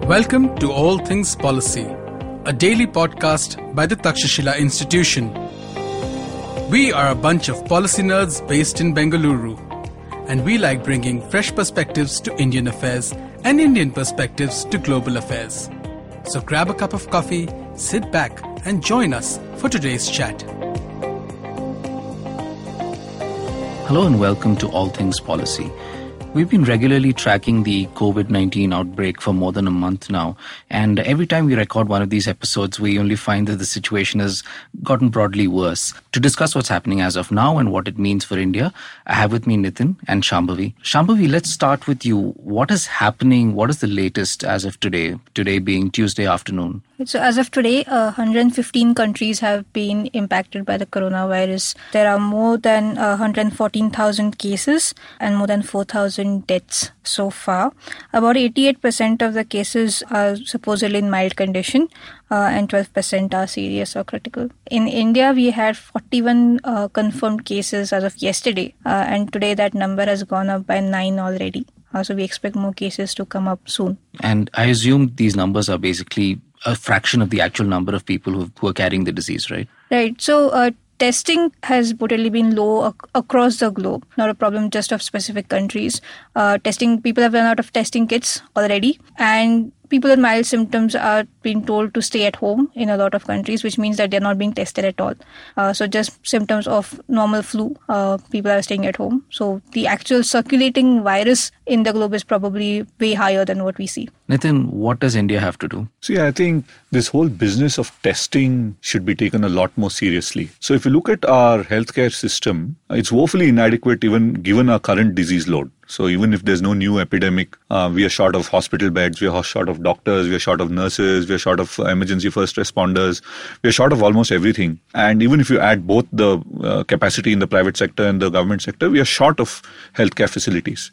Welcome to All Things Policy, a daily podcast by the Takshashila Institution. We are a bunch of policy nerds based in Bengaluru, and we like bringing fresh perspectives to Indian affairs and Indian perspectives to global affairs. So grab a cup of coffee, sit back, and join us for today's chat. Hello and welcome to All Things Policy. We've been regularly tracking the COVID-19 outbreak for more than a month now, and every time we record one of these episodes, we only find that the situation has gotten broadly worse. To discuss what's happening as of now and what it means for India, I have with me Nitin and Shambhavi. Shambhavi, let's start with you. What is happening? What is the latest as of today? Today being Tuesday afternoon. So as of today, 115 countries have been impacted by the coronavirus. There are more than 114,000 cases and more than 4,000 deaths so far. About 88% of the cases are supposedly in mild condition and 12% are serious or critical. In India, we had 41 confirmed cases as of yesterday, and today that number has gone up by 9 already. So we expect more cases to come up soon. And I assume these numbers are basically a fraction of the actual number of people who are carrying the disease, right? Right. So testing has reportedly been low across the globe, not a problem just of specific countries. People have run out of testing kits already, and people with mild symptoms are being told to stay at home in a lot of countries, which means that they're not being tested at all. So just symptoms of normal flu, people are staying at home. So the actual circulating virus in the globe is probably way higher than what we see. Nitin, what does India have to do? See, I think this whole business of testing should be taken a lot more seriously. So if you look at our healthcare system, it's woefully inadequate even given our current disease load. So even if there's no new epidemic, we are short of hospital beds, we are short of doctors, we are short of nurses, we are short of emergency first responders, we are short of almost everything. And even if you add both the capacity in the private sector and the government sector, we are short of healthcare facilities.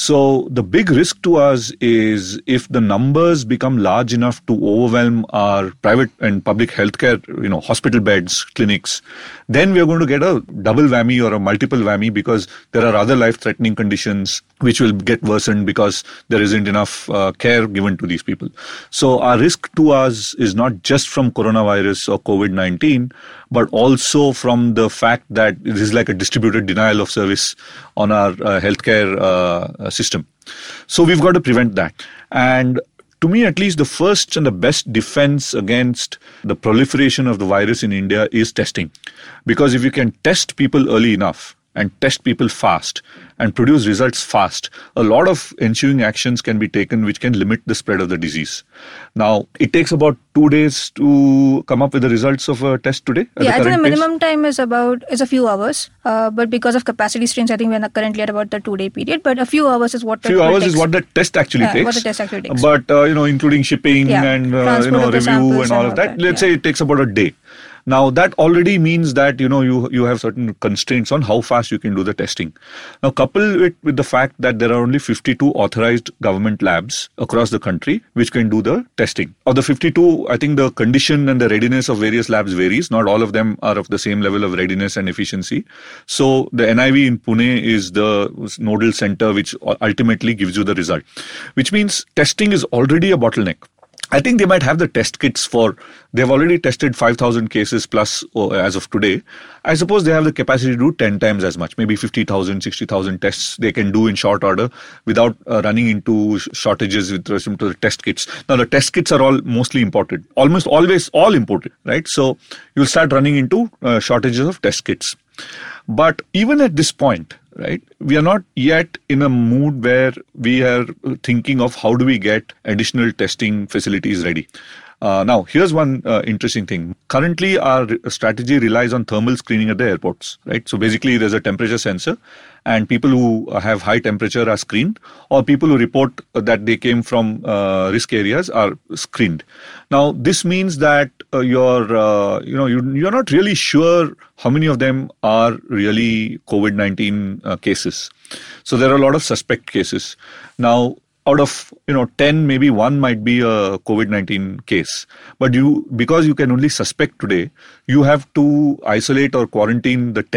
So the big risk to us is if the numbers become large enough to overwhelm our private and public healthcare, hospital beds, clinics, then we are going to get a double whammy or a multiple whammy because there are other life-threatening conditions which will get worsened because there isn't enough care given to these people. So our risk to us is not just from coronavirus or COVID-19, but also from the fact that it is like a distributed denial of service on our healthcare system. So we've got to prevent that. And to me, at least, the first and the best defense against the proliferation of the virus in India is testing. Because if you can test people early enough and test people fast and produce results fast, a lot of ensuing actions can be taken which can limit the spread of the disease. Now, it takes about 2 days to come up with the results of a test today. Yeah, I think the minimum time is a few hours. But because of capacity strains, I think we're currently at about the 2-day period. But a few hours is what is what the test actually takes. What the test actually takes. But including shipping and review and all of that. Let's say it takes about a day. Now, that already means that, you have certain constraints on how fast you can do the testing. Now, couple it with the fact that there are only 52 authorized government labs across the country which can do the testing. Of the 52, I think the condition and the readiness of various labs varies. Not all of them are of the same level of readiness and efficiency. So, the NIV in Pune is the nodal center which ultimately gives you the result, which means testing is already a bottleneck. I think they might have the test kits they've already tested 5,000 cases plus as of today. I suppose they have the capacity to do 10 times as much, maybe 50,000, 60,000 tests they can do in short order without running into shortages with respect to the test kits. Now, the test kits are all mostly imported, almost always all imported, right? So you'll start running into shortages of test kits. But even at this point, right, we are not yet in a mood where we are thinking of how do we get additional testing facilities ready. Now, here's one interesting thing. Currently, our strategy relies on thermal screening at the airports, right? So basically, there's a temperature sensor and people who have high temperature are screened, or people who report that they came from risk areas are screened. Now, this means that you're not really sure how many of them are really COVID-19 cases. So there are a lot of suspect cases. Now, out of 10, maybe one might be a COVID-19 case. But because you can only suspect today, you have to isolate or quarantine the 10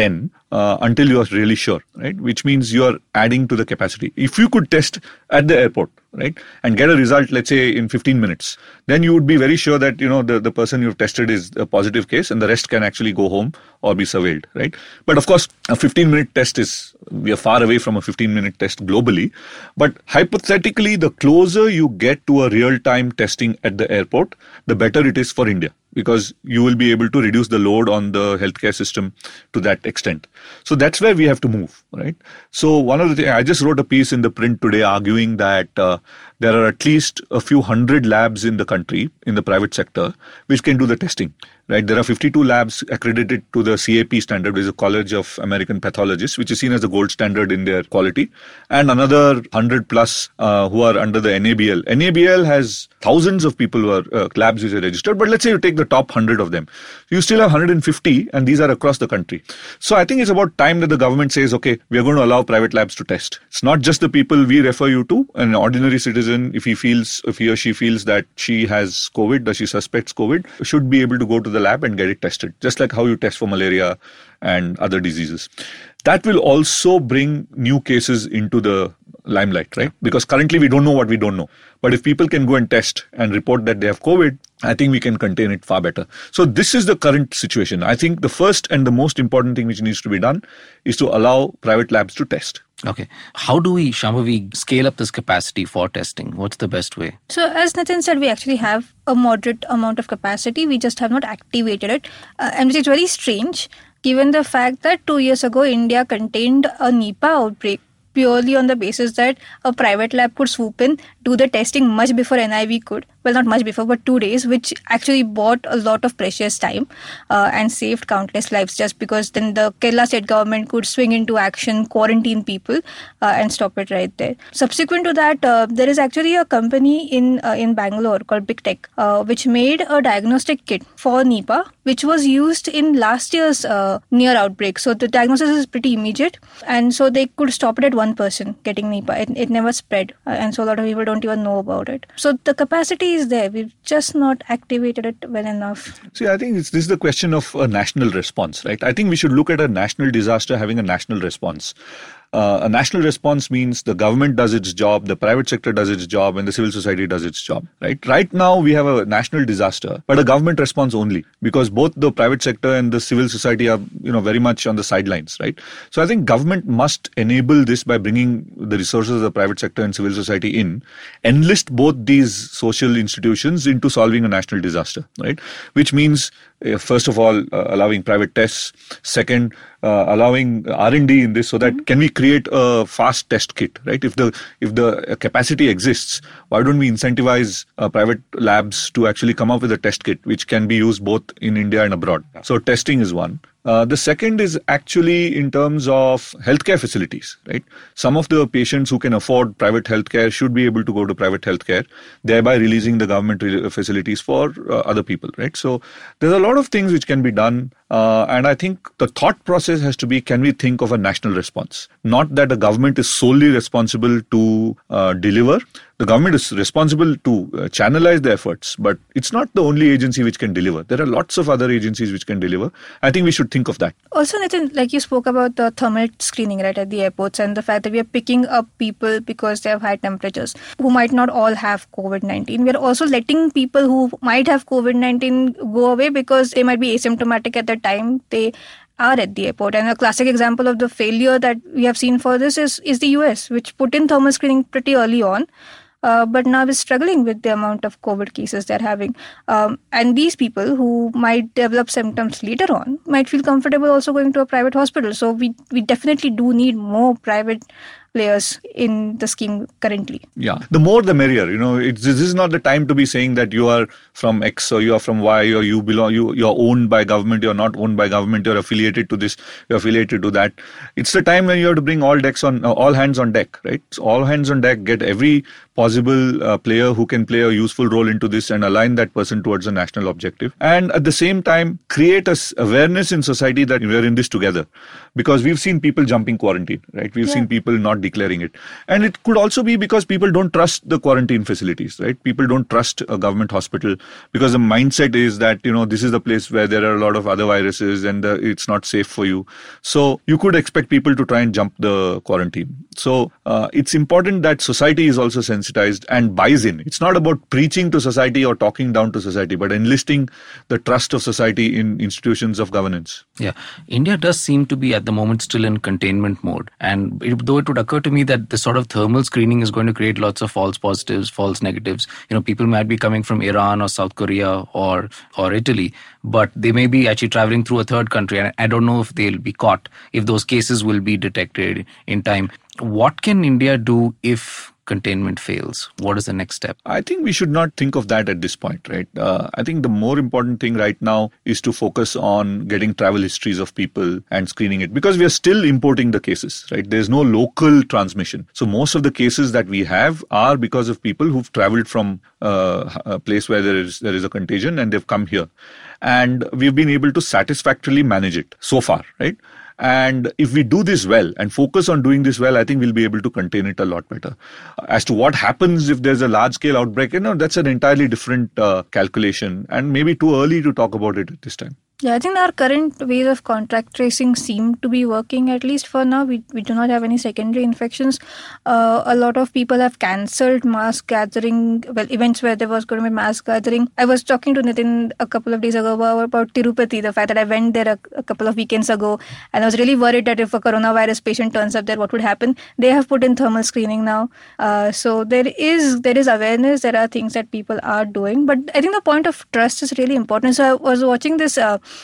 until you are really sure, right? Which means you are adding to the capacity. If you could test at the airport, right, and get a result, let's say in 15 minutes, then you would be very sure that, the person you've tested is a positive case and the rest can actually go home or be surveilled, right? But of course, a 15-minute test we are far away from a 15-minute test globally. But hypothetically, the closer you get to a real-time testing at the airport, the better it is for India, because you will be able to reduce the load on the healthcare system to that extent. So that's where we have to move, right? So one of the things, I just wrote a piece in the print today arguing that there are at least a few hundred labs in the country, in the private sector, which can do the testing, right? There are 52 labs accredited to the CAP standard, which is the College of American Pathologists, which is seen as the gold standard in their quality, and another 100 plus who are under the NABL. NABL has thousands of people who are labs which are registered, but let's say you take the top 100 of them. You still have 150, and these are across the country. So I think it's about time that the government says, okay, we are going to allow private labs to test. It's not just the people we refer you to. An ordinary citizen, if he or she feels that she has COVID, that she suspects COVID, should be able to go to the lab and get it tested, just like how you test for malaria and other diseases. That will also bring new cases into the limelight, right? Because currently we don't know what we don't know. But if people can go and test and report that they have COVID, I think we can contain it far better. So this is the current situation. I think the first and the most important thing which needs to be done is to allow private labs to test. Okay. How do we, Shambhavi, scale up this capacity for testing? What's the best way? So as Nitin said, we actually have a moderate amount of capacity. We just have not activated it. And which is very strange, given the fact that 2 years ago, India contained a Nipah outbreak purely on the basis that a private lab could swoop in, do the testing much before NIV could. Well, not much before, but 2 days, which actually bought a lot of precious time and saved countless lives, just because then the Kerala state government could swing into action, quarantine people and stop it right there. Subsequent to that, there is actually a company in Bangalore called Big Tech, which made a diagnostic kit for Nipah, which was used in last year's near outbreak. So the diagnosis is pretty immediate, and so they could stop it at one person getting Nipah. It never spread, and so a lot of people don't even know about it. So the capacity is there. We've just not activated it well enough. See, I think this is the question of a national response, right? I think we should look at a national disaster having a national response. A national response means the government does its job, the private sector does its job, and the civil society does its job, right? Right now, we have a national disaster, but a government response only, because both the private sector and the civil society are, very much on the sidelines, right? So I think government must enable this by bringing the resources of the private sector and civil society in, enlist both these social institutions into solving a national disaster, right? Which means, first of all, allowing private tests. Second, allowing R&D in this, so that can we create a fast test kit, right? If the capacity exists, why don't we incentivize private labs to actually come up with a test kit which can be used both in India and abroad? So testing is one. The second is actually in terms of healthcare facilities, right? Some of the patients who can afford private healthcare should be able to go to private healthcare, thereby releasing the government facilities for other people, right? So there's a lot of things which can be done. And I think the thought process has to be, can we think of a national response? Not that the government is solely responsible to deliver. The government is responsible to channelize the efforts, but it's not the only agency which can deliver. There are lots of other agencies which can deliver. I think we should think of that. Also, Nitin, like you spoke about the thermal screening, right, at the airports, and the fact that we are picking up people because they have high temperatures who might not all have COVID-19. We are also letting people who might have COVID-19 go away because they might be asymptomatic at the time they are at the airport. And a classic example of the failure that we have seen for this is the US, which put in thermal screening pretty early on. But now is struggling with the amount of COVID cases they're having. And these people who might develop symptoms later on might feel comfortable also going to a private hospital. So we definitely do need more private players in the scheme currently. Yeah, the more the merrier. This is not the time to be saying that you are from X or you are from Y or you belong, you're owned by government, you're not owned by government, you're affiliated to this, you're affiliated to that. It's the time when you have to bring all hands on deck, right? So all hands on deck, get every possible player who can play a useful role into this and align that person towards a national objective. And at the same time, create awareness in society that we're in this together. Because we've seen people jumping quarantine, right? We've seen people not declaring it. And it could also be because people don't trust the quarantine facilities, right? People don't trust a government hospital because the mindset is that, this is the place where there are a lot of other viruses and it's not safe for you. So you could expect people to try and jump the quarantine. So it's important that society is also sensitized and buys in. It's not about preaching to society or talking down to society, but enlisting the trust of society in institutions of governance. Yeah. India does seem to be at the moment still in containment mode. And though it would occur to me that the sort of thermal screening is going to create lots of false positives, false negatives. People might be coming from Iran or South Korea or Italy, but they may be actually traveling through a third country. And I don't know if they'll be caught, if those cases will be detected in time. What can India do if containment fails? What is the next step? I think we should not think of that at this point, right? I think the more important thing right now is to focus on getting travel histories of people and screening it, because we are still importing the cases, right? There's no local transmission. So most of the cases that we have are because of people who've traveled from a place where there is a contagion and they've come here. And we've been able to satisfactorily manage it so far, right? And if we do this well and focus on doing this well, I think we'll be able to contain it a lot better. As to what happens if there's a large-scale outbreak, that's an entirely different calculation, and maybe too early to talk about it at this time. Yeah, I think our current ways of contact tracing seem to be working, at least for now. We do not have any secondary infections. A lot of people have cancelled mass gathering, events where there was going to be mass gathering. I was talking to Nitin a couple of days ago about Tirupati, the fact that I went there a couple of weekends ago, and I was really worried that if a coronavirus patient turns up there, what would happen? They have put in thermal screening now. So there is awareness, there are things that people are doing, but I think the point of trust is really important. So I was watching this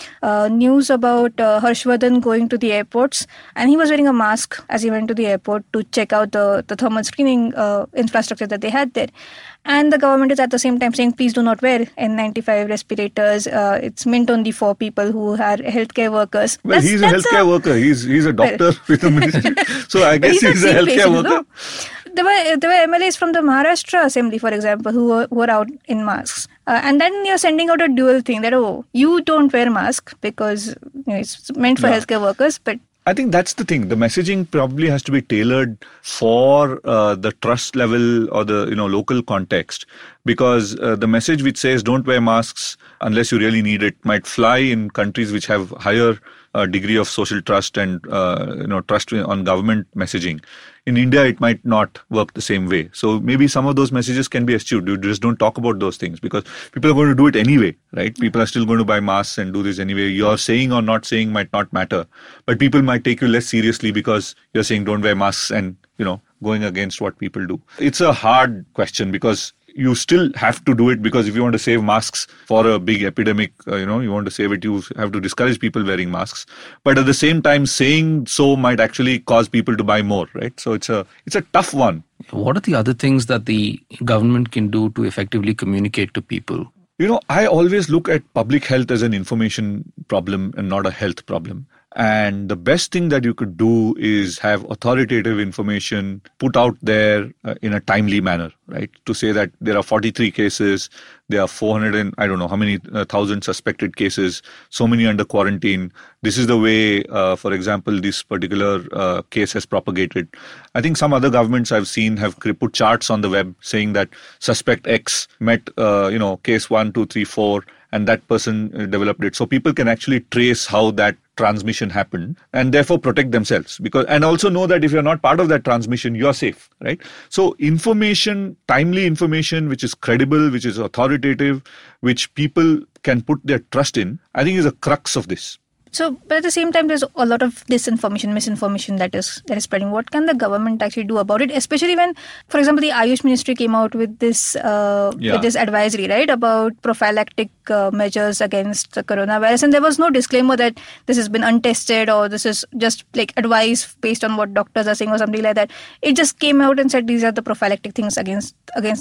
news about Harshvardhan going to the airports, and he was wearing a mask as he went to the airport to check out the thermal screening infrastructure that they had there. And the government is at the same time saying, please do not wear N95 respirators. It's meant only for people who are healthcare workers. Well, he's a healthcare worker. He's a doctor with the ministry. So I guess he's a healthcare worker. No? There were MLAs from the Maharashtra Assembly, for example, who were out in masks. And then you're sending out a dual thing that, you don't wear mask because it's meant for healthcare workers, but I think that's the thing. The messaging probably has to be tailored for the trust level or the local context, because the message which says don't wear masks unless you really need it might fly in countries which have higher degree of social trust and trust on government messaging. In India, it might not work the same way. So maybe some of those messages can be eschewed. You just don't talk about those things because people are going to do it anyway, right? People are still going to buy masks and do this anyway. Your saying or not saying might not matter, but people might take you less seriously because you're saying don't wear masks and, going against what people do. It's a hard question because you still have to do it, because if you want to save masks for a big epidemic, you want to save it, you have to discourage people wearing masks. But at the same time, saying so might actually cause people to buy more, right? So it's a tough one. What are the other things that the government can do to effectively communicate to people? I always look at public health as an information problem and not a health problem. And the best thing that you could do is have authoritative information put out there in a timely manner, right? To say that there are 43 cases, there are 400 and I don't know how many thousand suspected cases, so many under quarantine. This is the way, for example, this particular case has propagated. I think some other governments I've seen have put charts on the web saying that suspect X met, case 1, 2, 3, 4, and that person developed it. So people can actually trace how that transmission happened and therefore protect themselves, and also know that if you're not part of that transmission, you're safe, right? So information, timely information, which is credible, which is authoritative, which people can put their trust in, I think is a crux of this. So, but at the same time, there's a lot of disinformation, misinformation that is spreading. What can the government actually do about it? Especially when, for example, the Ayush Ministry came out with this advisory, right, about prophylactic measures against the coronavirus, and there was no disclaimer that this has been untested or this is just like advice based on what doctors are saying or something like that. It just came out and said these are the prophylactic things against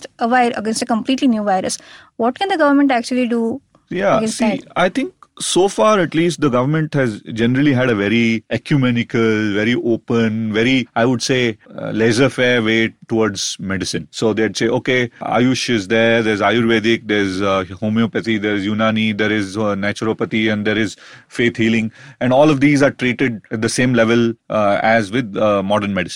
a completely new virus. What can the government actually do? I think so far, at least, the government has generally had a very ecumenical, very open, very, I would say, laissez-faire way towards medicine. So they'd say, okay, Ayush is there, there's Ayurvedic, there's homeopathy, there's Unani, there is naturopathy, and there is faith healing. And all of these are treated at the same level as with modern medicine.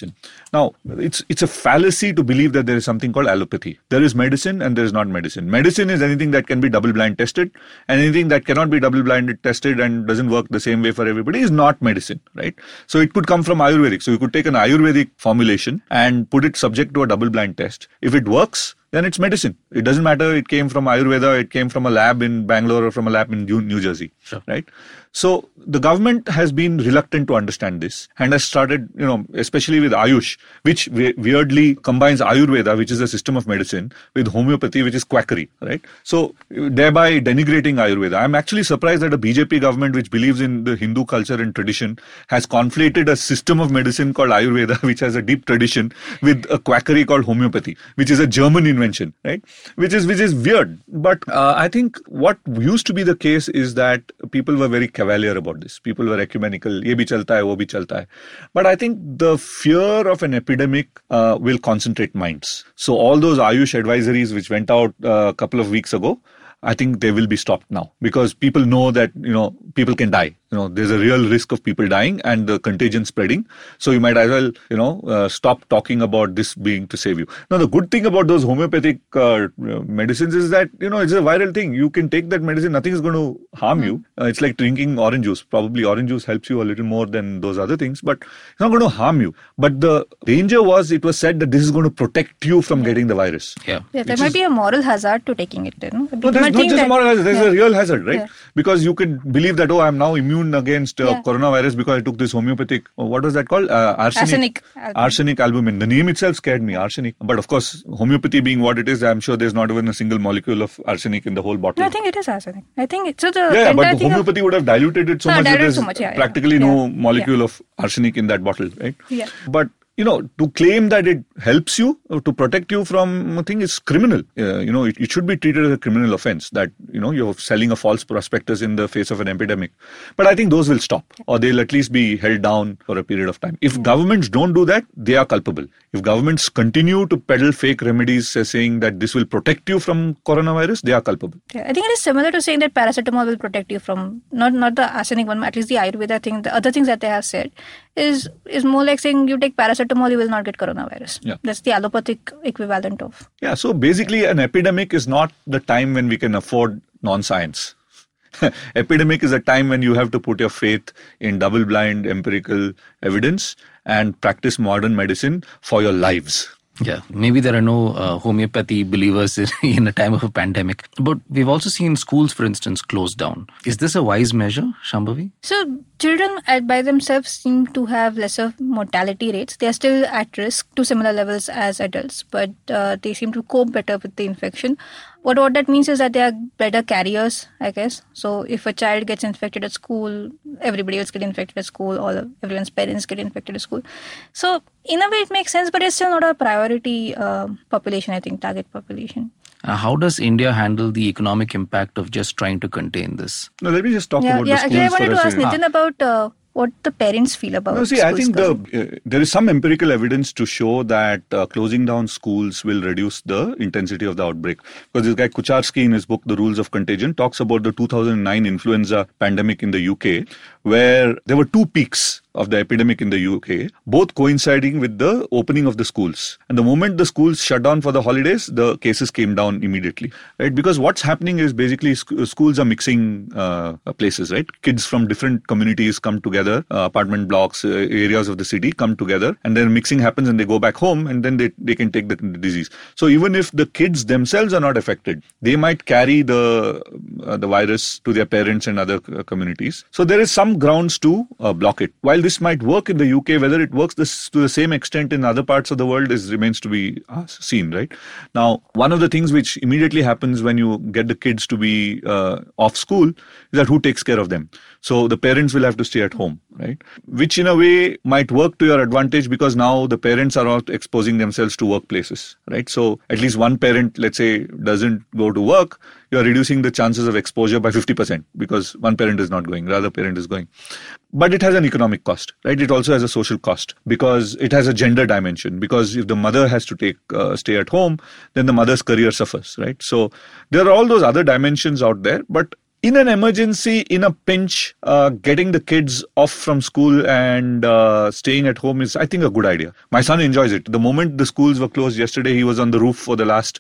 Now, it's a fallacy to believe that there is something called allopathy. There is medicine and there is not medicine. Medicine is anything that can be double-blind tested, and anything that cannot be double-blind tested and doesn't work the same way for everybody is not medicine, right? So it could come from Ayurvedic. So you could take an Ayurvedic formulation and put it subject to a double-blind test. If it works, then it's medicine. It doesn't matter it came from Ayurveda, it came from a lab in Bangalore or from a lab in New Jersey, sure. Right? So the government has been reluctant to understand this and has started, especially with Ayush, which weirdly combines Ayurveda, which is a system of medicine, with homeopathy, which is quackery, right? So thereby denigrating Ayurveda. I'm actually surprised that a BJP government, which believes in the Hindu culture and tradition, has conflated a system of medicine called Ayurveda, which has a deep tradition, with a quackery called homeopathy, which is a German invention, right? Which is weird. But I think what used to be the case is that people were very cavalier about this. People were ecumenical. Ye bhi chalta hai, wo bhi chalta hai. But I think the fear of an epidemic will concentrate minds. So all those Ayush advisories which went out a couple of weeks ago, I think they will be stopped now, because people know that, people can die. There's a real risk of people dying and the contagion spreading. So you might as well, stop talking about this being to save you. Now, the good thing about those homeopathic medicines is that, it's a viral thing. You can take that medicine, nothing is going to harm you. It's like drinking orange juice. Probably orange juice helps you a little more than those other things, but it's not going to harm you. But the danger was, it was said that this is going to protect you from getting the virus. Yeah, there might be a moral hazard to taking it. No, there's not just a moral hazard, there's a real hazard, right? Yeah. Because you can believe that, I'm now immune against coronavirus because I took this homeopathic, what was that called? Arsenic albumin. The name itself scared me, arsenic. But of course, homeopathy being what it is, I'm sure there's not even a single molecule of arsenic in the whole bottle. No, I think it is arsenic. I think it's but the homeopathy would have diluted it so much that there's practically no molecule of arsenic in that bottle, right? Yeah. But to claim that it helps you to protect you from a thing is criminal. It should be treated as a criminal offense that, you're selling a false prospectus in the face of an epidemic. But I think those will stop, or they'll at least be held down for a period of time. If governments don't do that, they are culpable. If governments continue to peddle fake remedies saying that this will protect you from coronavirus, they are culpable. Yeah, I think it is similar to saying that paracetamol will protect you from, not the arsenic one, at least the Ayurveda thing, the other things that they have said is more like saying you take paracetamol, you will not get coronavirus. Yeah. That's the allopathic equivalent of. Yeah, so basically an epidemic is not the time when we can afford non-science. Epidemic is a time when you have to put your faith in double-blind empirical evidence and practice modern medicine for your lives. Yeah, maybe there are no homeopathy believers in a time of a pandemic. But we've also seen schools, for instance, closed down. Is this a wise measure, Shambhavi? So children by themselves seem to have lesser mortality rates. They are still at risk to similar levels as adults, but they seem to cope better with the infection. What that means is that they are better carriers, I guess. So if a child gets infected at school, everybody else gets infected at school, everyone's parents get infected at school. So in a way it makes sense, but it's still not a priority population, I think, target population. How does India handle the economic impact of just trying to contain this? No, let me just talk about the schools. I wanted to ask Nitin about what the parents feel about schools. I think there is some empirical evidence to show that closing down schools will reduce the intensity of the outbreak. Because this guy Kucharski, in his book The Rules of Contagion, talks about the 2009 influenza pandemic in the UK, where there were two peaks of the epidemic in the UK, both coinciding with the opening of the schools. And the moment the schools shut down for the holidays, the cases came down immediately, right? Because what's happening is basically schools are mixing places, right? Kids from different communities come together, apartment blocks, areas of the city come together, and then mixing happens and they go back home, and then they can take the disease. So even if the kids themselves are not affected, they might carry the virus to their parents and other communities. So there is some grounds to block it. While this might work in the UK, whether it works to the same extent in other parts of the world remains to be seen, right? Now, one of the things which immediately happens when you get the kids to be off school is that who takes care of them? So the parents will have to stay at home, right? Which in a way might work to your advantage, because now the parents are not exposing themselves to workplaces, right? So at least one parent, let's say, doesn't go to work, you're reducing the chances of exposure by 50% because one parent is not going, the other parent is going. But it has an economic cost, right? It also has a social cost because it has a gender dimension. Because if the mother has to stay at home, then the mother's career suffers, right? So there are all those other dimensions out there. But in an emergency, in a pinch, getting the kids off from school and staying at home is, I think, a good idea. My son enjoys it. The moment the schools were closed yesterday, he was on the roof for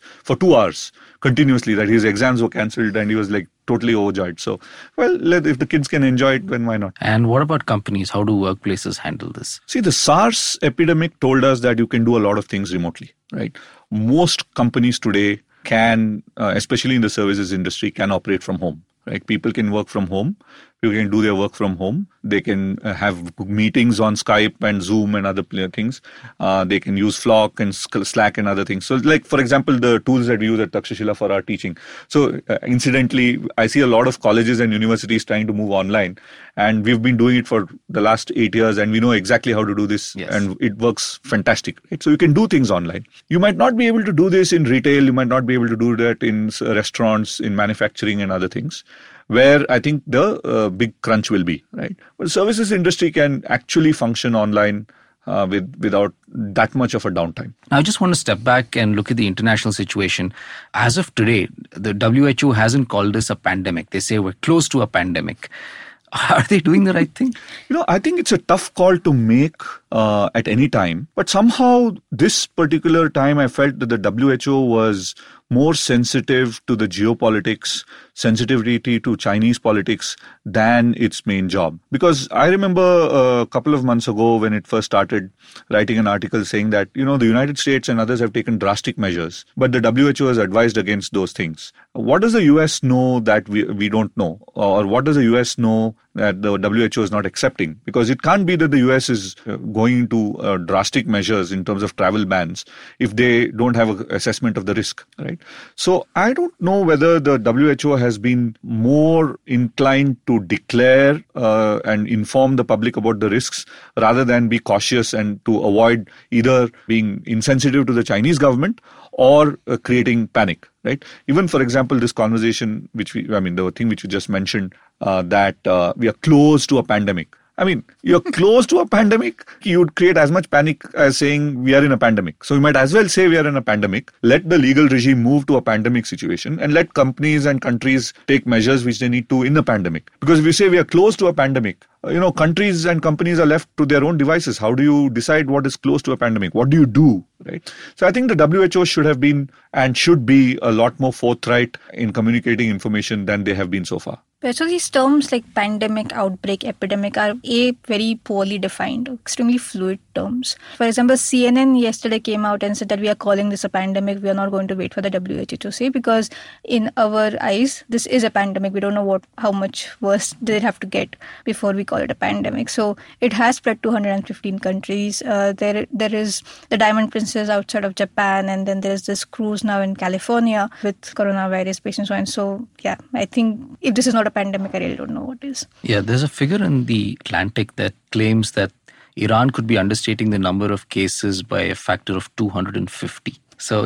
2 hours continuously, that his exams were cancelled, and he was like totally overjoyed. So, well, if the kids can enjoy it, then why not? And what about companies? How do workplaces handle this? See, the SARS epidemic told us that you can do a lot of things remotely, right? Most companies today can, especially in the services industry, can operate from home. Right? People can work from home. People can do their work from home. They can have meetings on Skype and Zoom and other things. They can use Flock and Slack and other things. So, like, for example, the tools that we use at Takshashila for our teaching. So, incidentally, I see a lot of colleges and universities trying to move online. And we've been doing it for the last 8 years, and we know exactly how to do this. Yes. And it works fantastic. Right? So, you can do things online. You might not be able to do this in retail. You might not be able to do that in restaurants, in manufacturing and other things, where I think the big crunch will be, right? But the services industry can actually function online without that much of a downtime. Now, I just want to step back and look at the international situation. As of today, the WHO hasn't called this a pandemic. They say we're close to a pandemic. Are they doing the right thing? I think it's a tough call to make at any time. But somehow this particular time, I felt that the WHO was more sensitive to the geopolitics, sensitivity to Chinese politics than its main job. Because I remember a couple of months ago when it first started, writing an article saying that, the United States and others have taken drastic measures, but the WHO has advised against those things. What does the US know that we don't know? Or what does the US know that the WHO is not accepting? Because it can't be that the US is going into drastic measures in terms of travel bans if they don't have an assessment of the risk, right? So I don't know whether the WHO has been more inclined to declare and inform the public about the risks rather than be cautious and to avoid either being insensitive to the Chinese government or creating panic, right? Even, for example, this conversation, the thing which you just mentioned, that we are close to a pandemic. You're close to a pandemic, you'd create as much panic as saying we are in a pandemic. So you might as well say we are in a pandemic, let the legal regime move to a pandemic situation, and let companies and countries take measures which they need to in a pandemic. Because if you say we are close to a pandemic, countries and companies are left to their own devices. How do you decide what is close to a pandemic? What do you do, right? So I think the WHO should have been and should be a lot more forthright in communicating information than they have been so far. So these terms like pandemic, outbreak, epidemic are very poorly defined, extremely fluid terms. For example, CNN yesterday came out and said that we are calling this a pandemic. We are not going to wait for the WHO to say, because in our eyes, this is a pandemic. We don't know how much worse did it have to get before we call it a pandemic. So it has spread to 115 countries. There is the Diamond Princess outside of Japan, and then there's this cruise now in California with coronavirus patients. And so, I think if this is not a pandemic, I really don't know what is. Yeah, there's a figure in the Atlantic that claims that Iran could be understating the number of cases by a factor of 250. So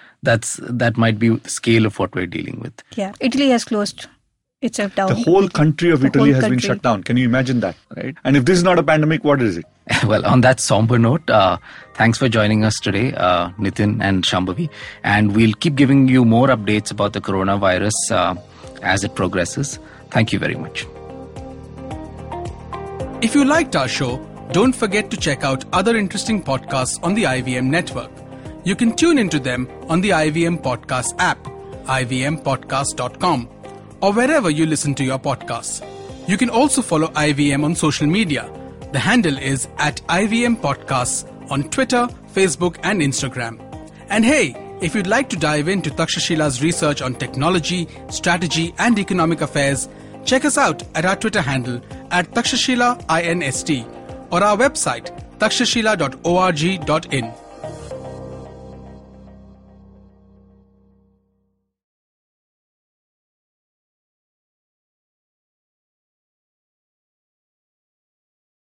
that might be the scale of what we're dealing with. Yeah, Italy has closed itself down. The whole country of Italy has been shut down. Can you imagine that, right? And if this is not a pandemic, what is it? Well, on that somber note, thanks for joining us today, Nitin and Shambhavi. And we'll keep giving you more updates about the coronavirus as it progresses. Thank you very much. If you liked our show, don't forget to check out other interesting podcasts on the IVM network. You can tune into them on the IVM Podcast app, ivmpodcast.com, or wherever you listen to your podcasts. You can also follow IVM on social media. The handle is @IVM Podcasts on Twitter, Facebook, and Instagram. And hey, if you'd like to dive into Takshashila's research on technology, strategy, and economic affairs, check us out at our Twitter handle @TakshashilaINST or our website takshashila.org.in.